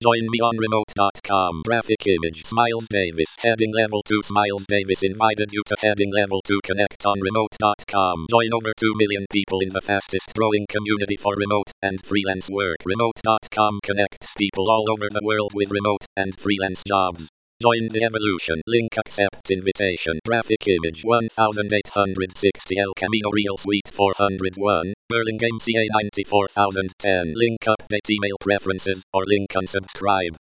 Join me on remote.com. Graphic image Smiles Davis. Heading level 2 Smiles Davis invited you to heading level 2 connect on remote.com. Join over 2 million people in the fastest growing community for remote and freelance work. Remote.com connects people all over the world with remote and freelance jobs. Join the evolution. Link accept invitation. Graphic image 1860 El Camino Real Suite 401. Burlingame CA 94010. Link update email preferences or link unsubscribe.